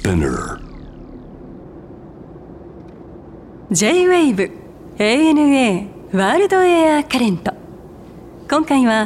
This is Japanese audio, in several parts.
Spinner J-Wave ANA ワールドエアカレント。今回は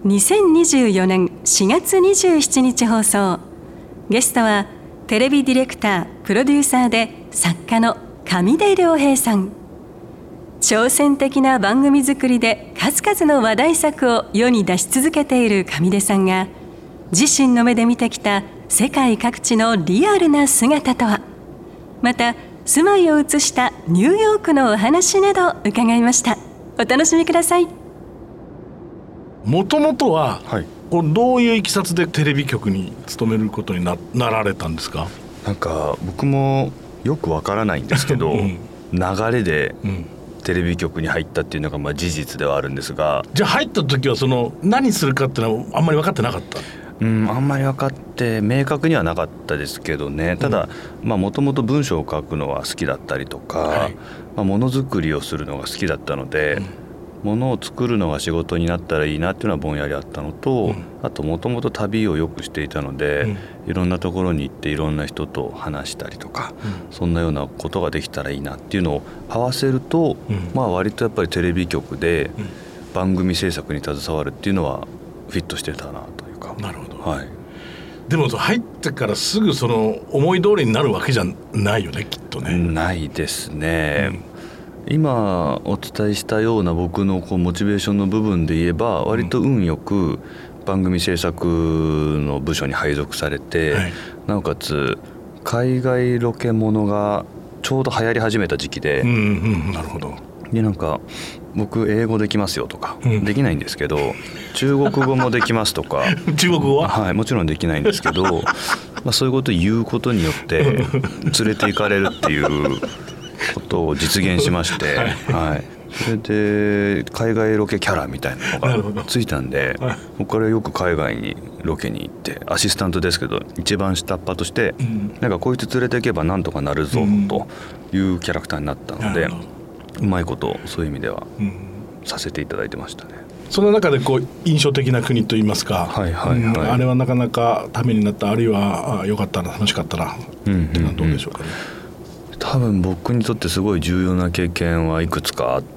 2024年4月27日放送。ゲストはテレビディレクタープロデューサーで作家の上出良平さん。挑戦的な番組作りで数々の話題作を世に出し続けている上出さんが、自身の目で見てきた世界各地のリアルな姿とは。また住まいを移したニューヨークのお話など伺いました。お楽しみください。 もともとは、どういういきさつでテレビ局に勤めることに なられたんですか？ なんか僕もよくわからないんですけど、流れでテレビ局に入ったっていうのが事実ではあるんですが、 じゃあ入った時は何するかってのはあんまり分かってなかった？ あんまり分かって明確にはなかったですけどね。ただもともと文章を書くのは好きだったりとか、ものづくりをするのが好きだったので、ものを作るのが仕事になったらいいなっていうのはぼんやりあったのと、あともともと旅をよくしていたので、いろんなところに行っていろんな人と話したりとか、そんなようなことができたらいいなっていうのを合わせると、割とやっぱりテレビ局で番組制作に携わるっていうのはフィットしてたなというか。 なるほど、でも入ってからすぐ思い通りになるわけじゃないよね、きっとね。 ないですね、今お伝えしたような僕のモチベーションの部分で言えば、割と運よく番組制作の部署に配属されて、なおかつ海外ロケものがちょうど流行り始めた時期で、 なるほど。 で僕英語できますよとか、できないんですけど中国語もできますとか中国語は、 もちろんできないんですけどそういうことを言うことによって連れて行かれるっていうことを実現しまして、それで海外ロケキャラみたいなのがついたんで、僕からよく海外にロケに行って、アシスタントですけど一番下っ端として、こいつ連れていけばなんとかなるぞというキャラクターになったので、うまいことそういう意味ではさせていただいてましたね。 その中で印象的な国といいますか、あれはなかなかためになった、あるいは良かったな、楽しかったなっていうのはどうでしょうかね。 多分僕にとってすごい重要な経験はいくつかあって、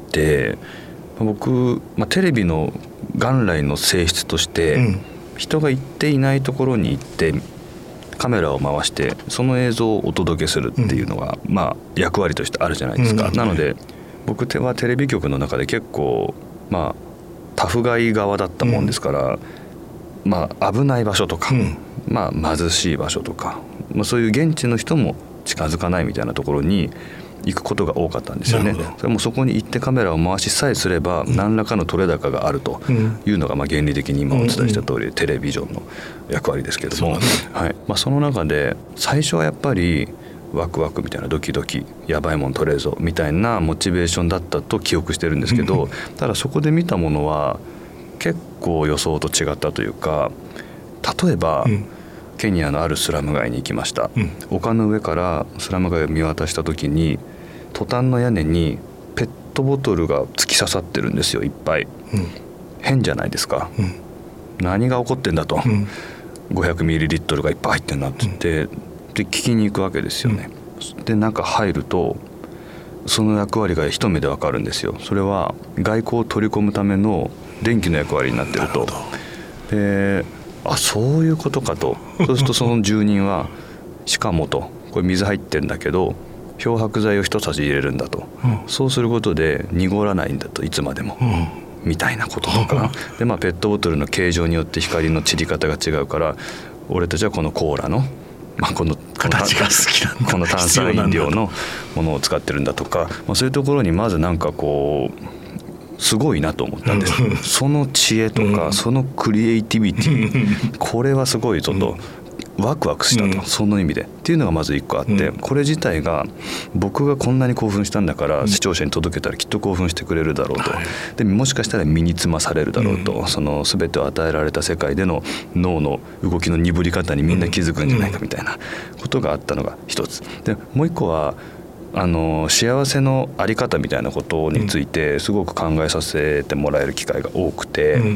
僕、テレビの元来の性質として、人が行っていないところに行ってカメラを回してその映像をお届けするっていうのが、役割としてあるじゃないですか。なので僕はテレビ局の中で結構タフガイ側だったもんですから、危ない場所とか、貧しい場所とか、そういう現地の人も近づかないみたいなところに行くことが多かったんですよね。それもそこに行ってカメラを回しさえすれば何らかの取れ高があるというのが原理的に今お伝えした通りテレビジョンの役割ですけれども、その中で最初はやっぱりワクワクみたいな、ドキドキ、やばいもん撮れるぞみたいなモチベーションだったと記憶してるんですけど、ただそこで見たものは結構予想と違ったというか、例えばケニアのあるスラム街に行きました。丘の上からスラム街を見渡した時に、トタンの屋根にペットボトルが突き刺さってるんですよ、いっぱい。変じゃないですか。何が起こってんだと、500ミリリットルがいっぱい入ってんなって言って、で聞きに行くわけですよね。で中入るとその役割が一目でわかるんですよ。それは外光を取り込むための電気の役割になってると。でそういうことかと。そうするとその住人はしかもと、これ水入ってんだけど漂白剤を一さじ入れるんだと、そうすることで濁らないんだと、いつまでも、みたいなこととかで、ペットボトルの形状によって光の散り方が違うから、俺たちはこのコーラのこの形が好きなんだ、 この炭酸飲料のものを使ってるんだとか、そういうところにまずすごいなと思ったんです。その知恵とか、そのクリエイティビティ、これはすごいぞと、ワクワクしたと、その意味でっていうのがまず一個あって、これ自体が僕がこんなに興奮したんだから、視聴者に届けたらきっと興奮してくれるだろうと、でもしかしたら身につまされるだろうと、その全てを与えられた世界での脳の動きの鈍り方にみんな気づくんじゃないかみたいなことがあったのが一つで、もう一個は幸せのあり方みたいなことについてすごく考えさせてもらえる機会が多くて、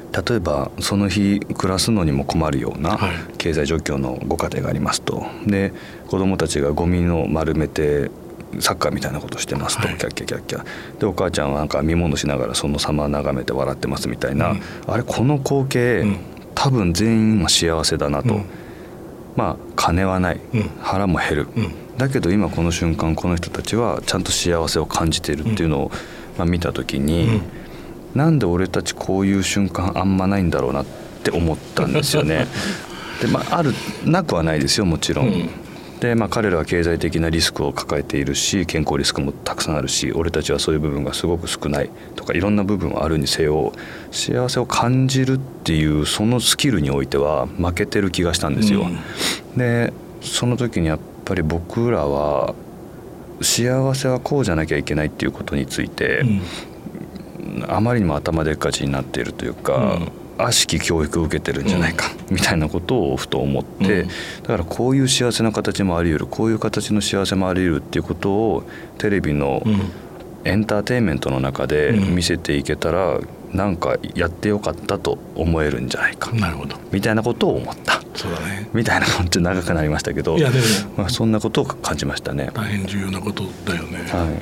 例えばその日暮らすのにも困るような経済状況のご家庭がありますと、で子どもたちがゴミの丸めてサッカーみたいなことしてますと、キャッキャキャッキャで、お母ちゃんはなんか見物しながらその様眺めて笑ってますみたいな、あれこの光景、多分全員は幸せだなと、まあ金はない、腹も減る、だけど今この瞬間この人たちはちゃんと幸せを感じているっていうのを、見た時に、なんで俺たちこういう瞬間あんまないんだろうなって思ったんですよね。で、なくはないですよ、もちろん。で、彼らは経済的なリスクを抱えているし、健康リスクもたくさんあるし、俺たちはそういう部分がすごく少ないとかいろんな部分はあるにせよ、幸せを感じるっていうそのスキルにおいては負けてる気がしたんですよ。でその時にやっぱり僕らは幸せはこうじゃなきゃいけないっていうことについて、あまりにも頭でっかちになっているというか、悪しき教育を受けてるんじゃないか、みたいなことをふと思って、だからこういう幸せな形もあり得る、こういう形の幸せもあり得るっていうことをテレビのエンターテインメントの中で見せていけたら、なんかやってよかったと思えるんじゃないか、みたいなことを思った。 そうだね、 みたいなこと、長くなりましたけど、 いやでも、 そんなことを感じましたね。 大変重要なことだよね。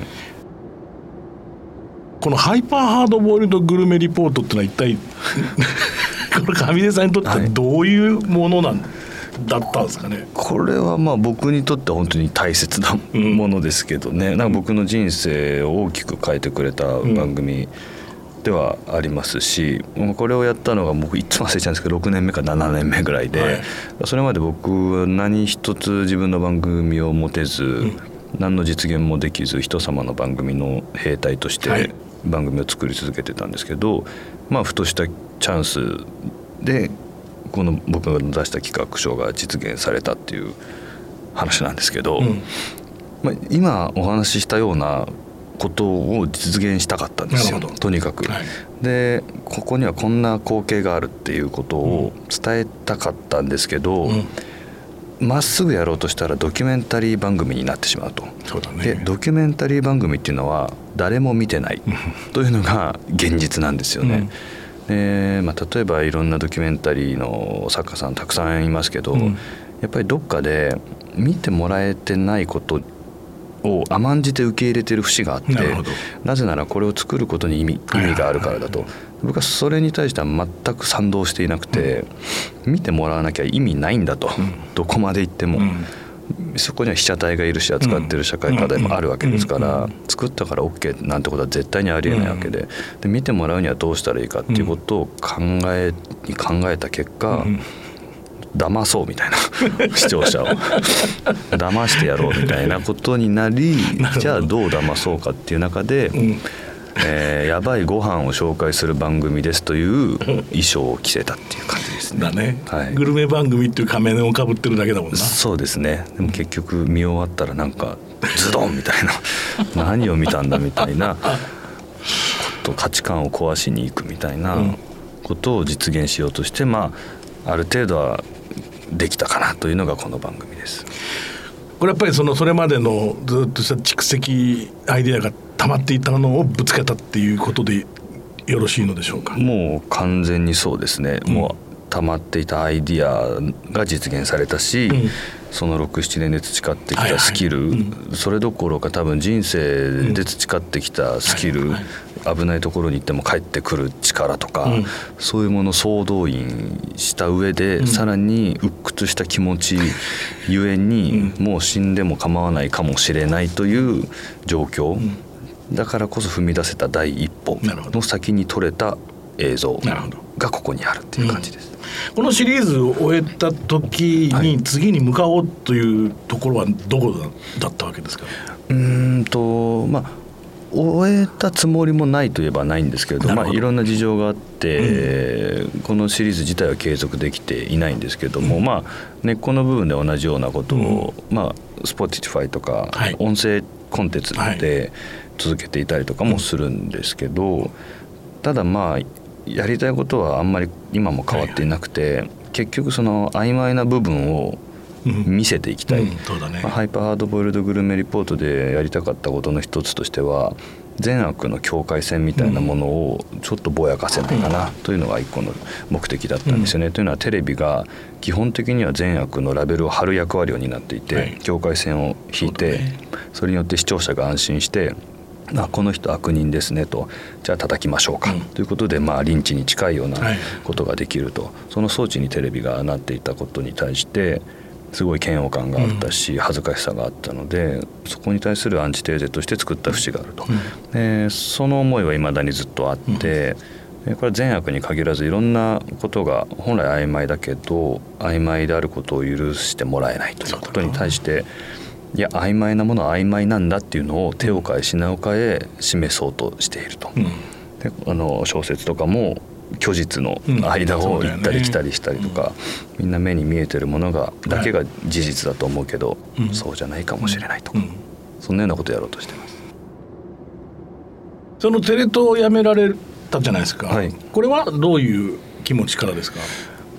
このハイパーハードボイルドグルメリポートってのは一体これ上出さんにとってはどういうものだったんですかね。 これは僕にとっては本当に大切なものですけどね、なんか僕の人生を大きく変えてくれた番組ではありますし、これをやったのが僕いつも忘れちゃうんですけど6年目か7年目ぐらいで、それまで僕は何一つ自分の番組を持てず、何の実現もできず、人様の番組の兵隊として番組を作り続けてたんですけど、ふとしたチャンスでこの僕が出した企画書が実現されたっていう話なんですけど、今お話ししたようなことを実現したかったんですよ、とにかく。でここにはこんな光景があるっていうことを伝えたかったんですけど、まっすぐやろうとしたらドキュメンタリー番組になってしまうと。 そうだね。 でドキュメンタリー番組っていうのは誰も見てないというのが現実なんですよね。で例えばいろんなドキュメンタリーの作家さんたくさんいますけど、やっぱりどっかで見てもらえてないことを甘んじて受け入れてる節があって、なぜならこれを作ることに意味があるからだと。僕はそれに対しては全く賛同していなくて、見てもらわなきゃ意味ないんだと、どこまで行っても、そこには被写体がいるし扱ってる社会課題もあるわけですから、作ったから OK なんてことは絶対にありえないわけで、見てもらうにはどうしたらいいかっていうことを考えた結果、騙そうみたいな視聴者を騙してやろうみたいなことになりじゃあどう騙そうかっていう中で、やばいご飯を紹介する番組ですという衣装を着せたっていう感じですね。 だね、グルメ番組っていう仮面をかぶってるだけだもんな。 そうですね。でも結局見終わったらなんかズドンみたいな何を見たんだみたいなこと価値観を壊しに行くみたいなことを実現しようとして、ある程度はできたかなというのがこの番組です。 これやっぱりそれまでのずっとした蓄積アイデアが溜まっていたのをぶつけたっていうことでよろしいのでしょうか。 もう完全にそうですね、もう溜まっていたアイデアが実現されたし、その 6,7 年で培ってきたスキル、それどころか多分人生で培ってきたスキル、危ないところに行っても帰ってくる力とか、そういうものを総動員した上で、さらに鬱屈した気持ちゆえに、もう死んでも構わないかもしれないという状況、だからこそ踏み出せた第一歩の先に撮れた映像がここにあるっていう感じです。 このシリーズを終えた時に次に向かおうというところはどこだったわけですか。 終えたつもりもないといえばないんですけれど、いろんな事情があって、このシリーズ自体は継続できていないんですけれども、根っこの部分で同じようなことを、Spotify とか音声コンテンツで続けていたりとかもするんですけど、ただやりたいことはあんまり今も変わっていなくて、結局その曖昧な部分を見せていきたい、ハイパーハードボイルドグルメリポートでやりたかったことの一つとしては、 善悪の境界線みたいなものをちょっとぼやかせないかなというのが一個の目的だったんですよね。というのはテレビが基本的には善悪のラベルを貼る役割を担っていて、境界線を引いて、それによって視聴者が安心してこの人悪人ですねと、じゃあ叩きましょうか、ということでリンチに近いようなことができると、その装置にテレビがなっていたことに対してすごい嫌悪感があったし、恥ずかしさがあったので、そこに対するアンチテーゼとして作った節があると、その思いは未だにずっとあって、これは善悪に限らずいろんなことが本来曖昧だけど曖昧であることを許してもらえないということに対して、いや曖昧なものは曖昧なんだっていうのを手を変え品を変え示そうとしていると、で小説とかも虚実の間を行ったり来たりしたりとか、みんな目に見えてるものだけが事実だと思うけど、そうじゃないかもしれないとか、そんなようなことをやろうとしています。 そのテレ東を辞められたじゃないですか、これはどういう気持ちからですか？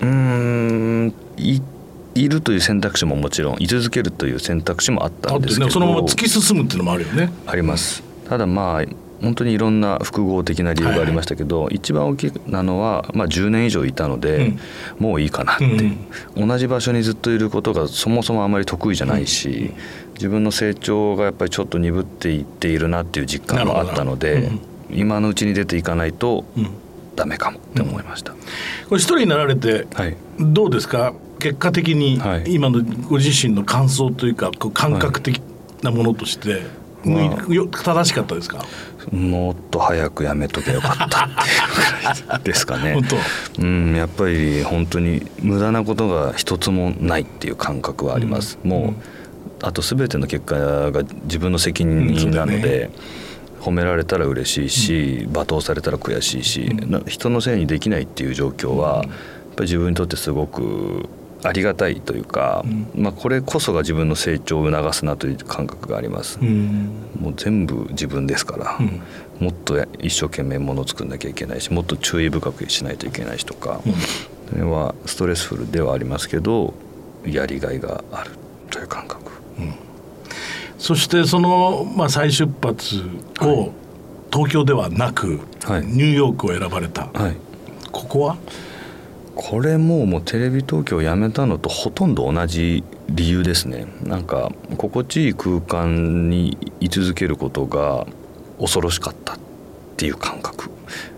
いるという選択肢ももちろん、居続けるという選択肢もあったんですけど、 そのまま突き進むっていうのもあるよね。 あります。ただ本当にいろんな複合的な理由がありましたけど、一番大きなのは、10年以上いたので、もういいかなって、同じ場所にずっといることがそもそもあまり得意じゃないし、自分の成長がやっぱりちょっと鈍っていっているなっていう実感もあったので、今のうちに出ていかないとダメかもって思いました。 これ一人になられてどうですか？結果的に今のご自身の感想というか、感覚的なものとして正しかったですか？ もっと早くやめとけばよかったっていうぐらいですかね。やっぱり本当に無駄なことが一つもないっていう感覚はあります。もうあと全ての結果が自分の責任なので、褒められたら嬉しいし、罵倒されたら悔しいし、人のせいにできないっていう状況はやっぱり自分にとってすごくありがたいというか、これこそが自分の成長を促すなという感覚があります。もう全部自分ですから、もっと一生懸命ものを作んなきゃいけないし、もっと注意深くしないといけないしとか、それはストレスフルではありますけどやりがいがあるという感覚、 そしてその、再出発を東京ではなく、ニューヨークを選ばれた、ここはこれもうテレビ東京を辞めたのとほとんど同じ理由ですね。なんか心地いい空間に居続けることが恐ろしかったっていう感覚。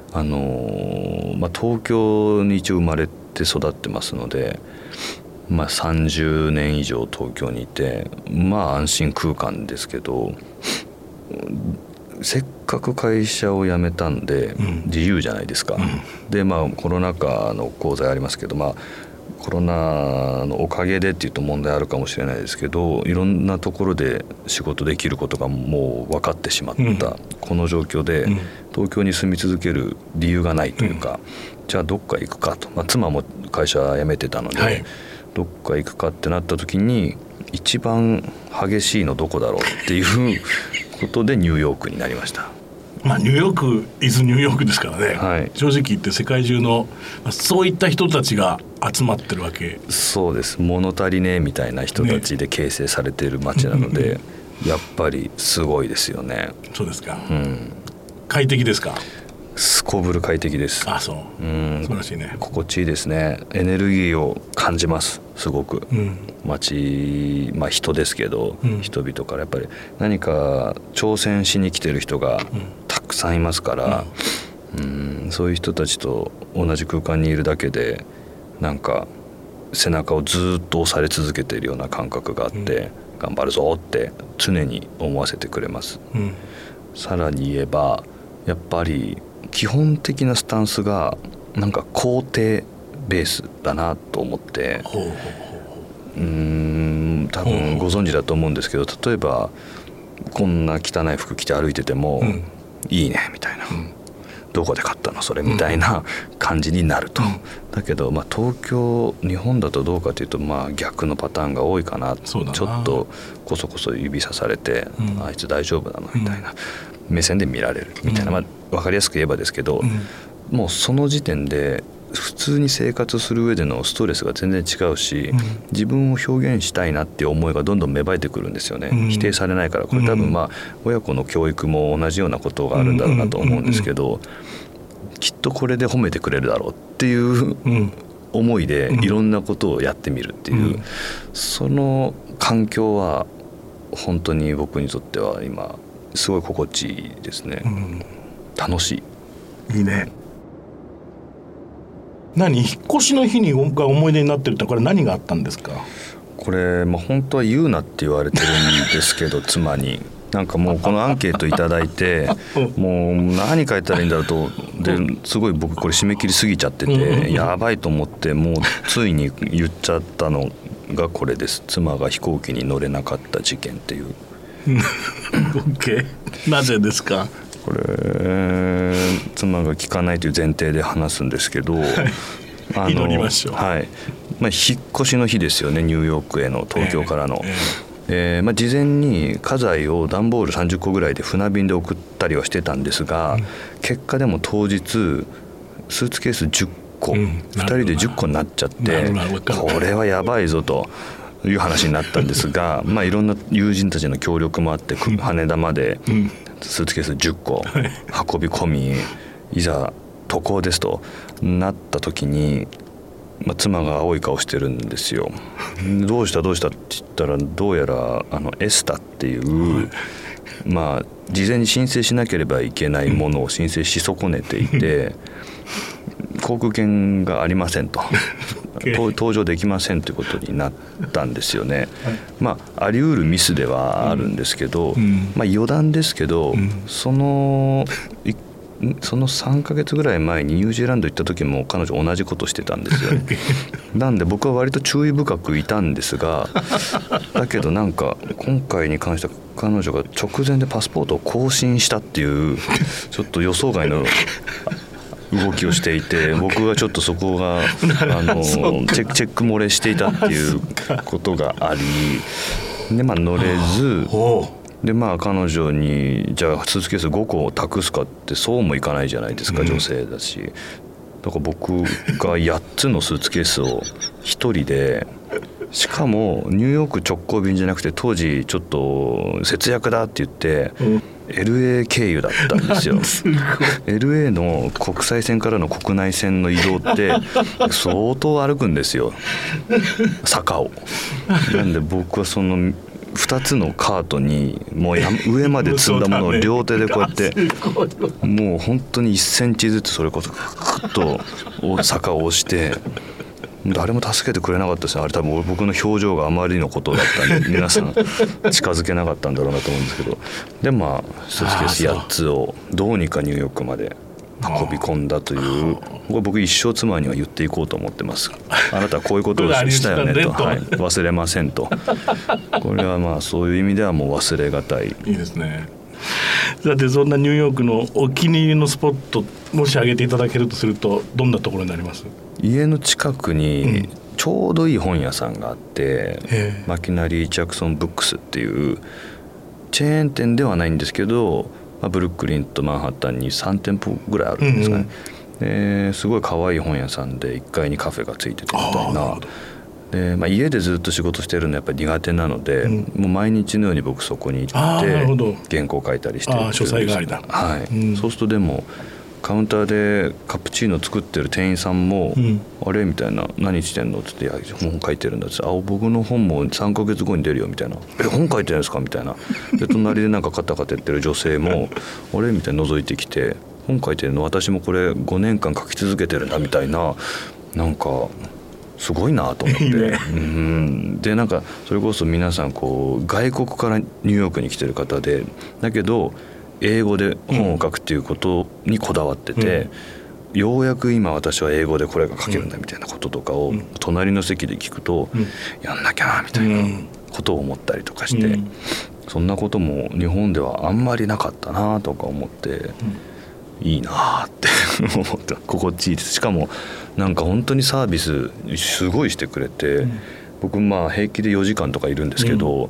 東京に一応生まれて育ってますので、30年以上東京にいて、安心空間ですけど、せっかく会社を辞めたんで自由じゃないですか、でコロナ禍の功罪ありますけど、コロナのおかげでっていうと問題あるかもしれないですけど、いろんなところで仕事できることがもう分かってしまった、この状況で東京に住み続ける理由がないというか、じゃあどっか行くかと、妻も会社辞めてたので、どっか行くかってなった時に一番激しいのどこだろうっていうことでニューヨークになりました。 ニューヨークイズニューヨークですからね、正直言って世界中のそういった人たちが集まってるわけ。 そうです。物足りねえみたいな人たちで形成されている街なので、やっぱりすごいですよね。 そうですか、快適ですか？ すこぶる快適です。 そう、素晴らしいね。 心地いいですね。エネルギーを感じますすごく、街、人ですけど、人々からやっぱり何か挑戦しに来てる人がたくさんいますから、そういう人たちと同じ空間にいるだけでなんか背中をずっと押され続けているような感覚があって、頑張るぞって常に思わせてくれます、さらに言えばやっぱり基本的なスタンスがなんか肯定ベースだなと思って、多分ご存知だと思うんですけど、例えばこんな汚い服着て歩いてても、いいねみたいな、どこで買ったのそれみたいな感じになると、だけど東京日本だとどうかというと逆のパターンが多いかな。ちょっとこそこそ指さされて、あいつ大丈夫なのみたいな目線で見られるみたいな、分かりやすく言えばですけど、もうその時点で普通に生活する上でのストレスが全然違うし、自分を表現したいなっていう思いがどんどん芽生えてくるんですよね、否定されないから。これ多分親子の教育も同じようなことがあるんだろうなと思うんですけど、きっとこれで褒めてくれるだろうっていう思いでいろんなことをやってみるっていう、その環境は本当に僕にとっては今すごい心地いいですね、楽しい。 いいね。引っ越しの日にが思い出になってるってこれ何があったんですか？ これ、本当は言うなって言われてるんですけど妻になんかもうこのアンケートいただいてもう何書いたらいいんだろうとですごい僕これ締め切り過ぎちゃっててやばいと思ってもうついに言っちゃったのがこれです。妻が飛行機に乗れなかった事件っていう OK なぜですか？ これ妻が聞かないという前提で話すんですけど祈りましょう。 はい、引っ越しの日ですよね、ニューヨークへの東京からの、事前に家財を段ボール30個ぐらいで船便で送ったりはしてたんですが、結果でも当日スーツケース10個、2人で10個になっちゃってこれはやばいぞという話になったんですがいろんな友人たちの協力もあって羽田までスーツケース10個運び込みいざ渡航ですとなった時に、妻が青い顔してるんですよ。どうしたって言ったらどうやらエスタっていう事前に申請しなければいけないものを申請し損ねていて航空券がありませんと搭乗できませんということになったんですよね。あり得るミスではあるんですけど、余談ですけど、その3ヶ月ぐらい前にニュージーランド行った時も彼女同じことしてたんですよなんで僕は割と注意深くいたんですがだけどなんか今回に関しては彼女が直前でパスポートを更新したっていうちょっと予想外の動きをしていて僕がちょっとそこがチェック漏れしていたっていうことがありで乗れずで彼女にじゃあスーツケース5個を託すかってそうもいかないじゃないですか、女性だし。だから僕が8つのスーツケースを1人でしかもニューヨーク直行便じゃなくて当時ちょっと節約だって言って、LA 経由だったんですよLA の国際線からの国内線の移動って相当歩くんですよ坂を。なんで僕はその2つのカートにもう上まで積んだものを両手でこうやってもう本当に1センチずつそれこそグッと坂を押して誰も助けてくれなかったですね。あれ多分僕の表情があまりのことだったんで皆さん近づけなかったんだろうなと思うんですけどでスーツケース8つをどうにかニューヨークまで運び込んだという僕一生妻には言っていこうと思ってます。あなたはこういうことをしたよねと、忘れませんとこれはそういう意味ではもう忘れがたい。 いいですね。さてそんなニューヨークのお気に入りのスポットもし挙げていただけるとするとどんなところになります？ 家の近くにちょうどいい本屋さんがあって、マキナリー・ジャクソン・ブックスっていうチェーン店ではないんですけど、ブルックリンとマンハッタンに3店舗ぐらいあるんですかね、すごい可愛い本屋さんで1階にカフェがついててみたいな。で家でずっと仕事してるのやっぱり苦手なので、もう毎日のように僕そこに行って原稿書いたりしてるんです。 書斎代わりだ。 そうするとでもカウンターでカプチーノ作ってる店員さんも、あれみたいな、何してんのって言って、本書いてるんだって、僕の本も3ヶ月後に出るよみたいな、本書いてるんですかみたいな。で隣でなんかカタカタ言ってる女性もあれみたいな覗いてきて、本書いてるの私もこれ5年間書き続けてるんだみたいな、なんかすごいなと思ってでなんかそれこそ皆さんこう外国からニューヨークに来てる方で、だけど英語で本を書くっていうことにこだわってて、ようやく今私は英語でこれが書けるんだみたいなこととかを隣の席で聞くと、やんなきゃなみたいなことを思ったりとかして、そんなことも日本ではあんまりなかったなとか思って、いいなって思って心地いいです。しかもなんか本当にサービスすごいしてくれて、僕平気で4時間とかいるんですけど、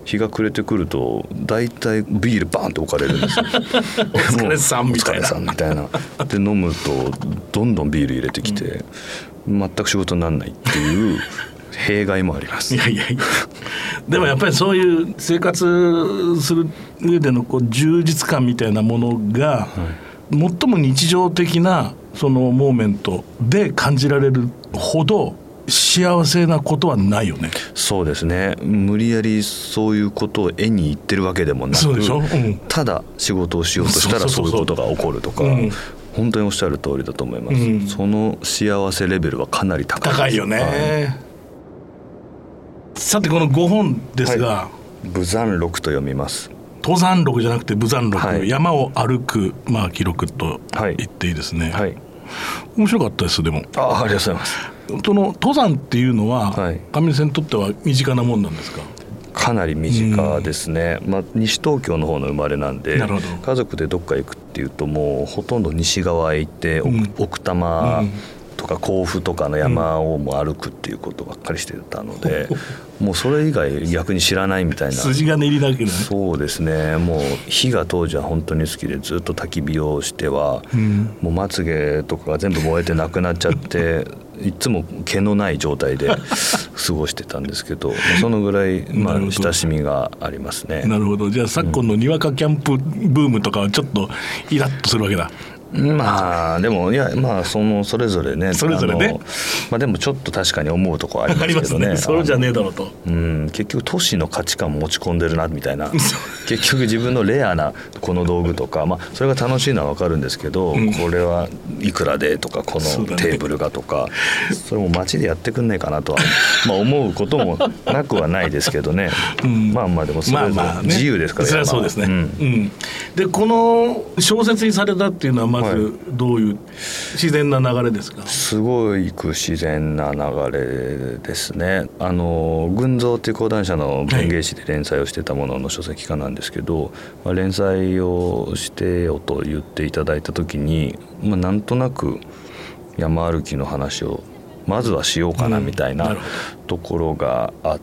日が暮れてくると大体ビールバーンと置かれるんですよお疲れさんみたいな。 お疲れさんみたいなで飲むとどんどんビール入れてきて、全く仕事にならないっていう弊害もあります。 いやでもやっぱりそういう生活する上での充実感みたいなものが、最も日常的なそのモーメントで感じられるほど幸せなことはないよね。 そうですね。無理やりそういうことを絵に言ってるわけでもなく、 そうでしょ、 ただ仕事をしようとしたらそういうことが起こるとか、本当におっしゃる通りだと思います、その幸せレベルはかなり高いです。 高いよね、さてこの5本ですが、 武山録と読みます。 登山録じゃなくて武山録、山を歩く、記録と言っていいですね、面白かったです。でもありがとうございます。 その登山っていうのは、上根さんにとっては身近なもんなんですか？ かなり身近ですね、西東京の方の生まれなんで、家族でどっか行くっていうともうほとんど西側へ行って、奥多摩とか甲府とかの山をもう歩くっていうことばっかりしてたので、もうそれ以外逆に知らないみたいな。 筋金入りだけどね。 そうですね。もう火が当時は本当に好きで、ずっと焚き火をしては、もうまつげとかが全部燃えてなくなっちゃっていつも毛のない状態で過ごしてたんですけどそのぐらい親しみがありますね。 なるほど。じゃあ昨今のにわかキャンプブームとかはちょっとイラッとするわけだ。 でもそれぞれね、でもちょっと確かに思うところありますけどね。 それじゃねえだろうと、 結局都市の価値観持ち込んでるなみたいな結局自分のレアなこの道具とか、それが楽しいのは分かるんですけど、これはいくらでとかこのテーブルがとか それも街でやってくんねえかなとは思うこともなくはないですけどね、でもそれぞれ自由ですから。 それはそうですね、でこの小説にされたっていうのはまずどういう自然な流れですか？ すごい自然な流れですね。群像っていう講談社の文芸誌で連載をしてたものの書籍化なんですけど、連載をしてよと言っていただいた時に、なんとなく山歩きの話をまずはしようかなみたいなところがあって、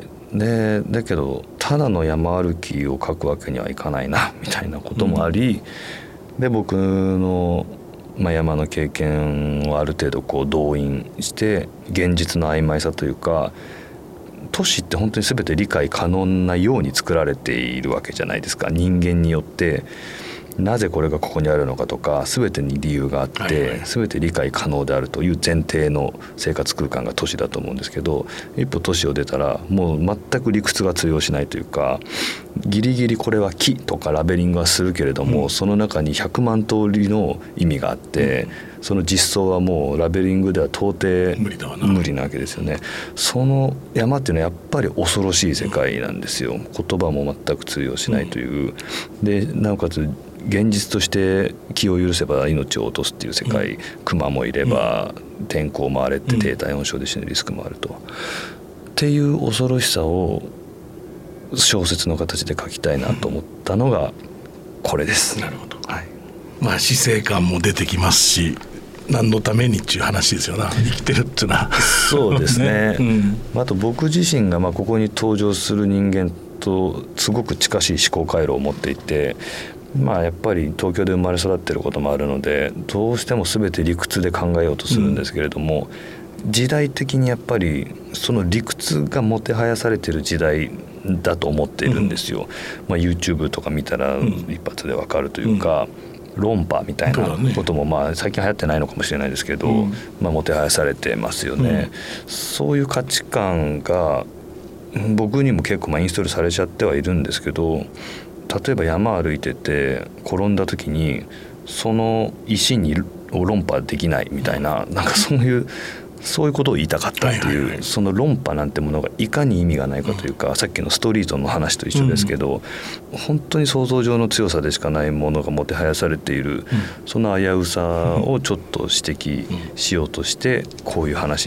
だけどただの山歩きを書くわけにはいかないなみたいなこともあり、で僕の山の経験をある程度動員して現実の曖昧さというか、都市って本当に全て理解可能なように作られているわけじゃないですか。人間によってなぜこれがここにあるのかとか全てに理由があって、全て理解可能であるという前提の生活空間が都市だと思うんですけど、一歩都市を出たらもう全く理屈が通用しないというか、ギリギリこれは木とかラベリングはするけれども、その中に100万通りの意味があって、その実装はもうラベリングでは到底無理なわけですよね。その山っていうのはやっぱり恐ろしい世界なんですよ。言葉も全く通用しないという、でなおかつ現実として気を許せば命を落とすっていう世界、熊もいれば天候も荒れて低体温症で死ぬリスクもあると、っていう恐ろしさを小説の形で書きたいなと思ったのがこれです。 なるほど、死生観も出てきますし、何のためにっていう話ですよな、生きてるっていうのは。 そうですね、あと僕自身がここに登場する人間とすごく近しい思考回路を持っていて、やっぱり東京で生まれ育っていることもあるので、どうしても全て理屈で考えようとするんですけれども、時代的にやっぱりその理屈がもてはやされている時代だと思っているんですよ。YouTube とか見たら一発でわかるというか、論破みたいなことも最近流行ってないのかもしれないですけど、もてはやされてますよね。そういう価値観が僕にも結構インストールされちゃってはいるんですけど、例えば山歩いてて転んだ時にその石を論破できないみたいな、そういうことを言いたかったっていう、その論破なんてものがいかに意味がないかというか、さっきのストリートの話と一緒ですけど、本当に想像上の強さでしかないものがもてはやされている、その危うさをちょっと指摘しようとしてこういう話に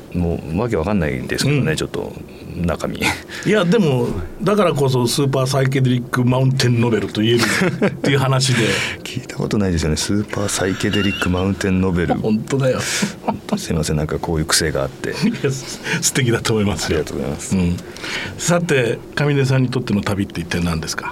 もうわけわかんないですけどね、ちょっと中身。 いやでもだからこそスーパーサイケデリックマウンテンノベルと言えるっていう話で聞いたことないですよね、スーパーサイケデリックマウンテンノベル。 本当だよすいません、なんかこういう癖があって素敵だと思いますよ。 ありがとうございます、 さて上出さんにとっての旅って一体何ですか？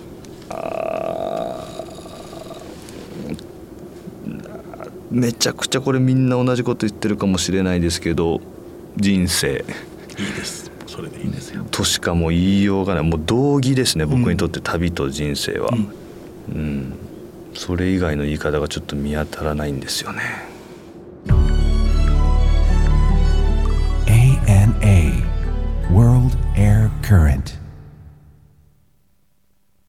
めちゃくちゃこれみんな同じこと言ってるかもしれないですけど、人生。 いいです、それでいいですよとしかもう言いようがない、もう同義ですね、僕にとって旅と人生は、それ以外の言い方がちょっと見当たらないんですよね。 ANA World Air Current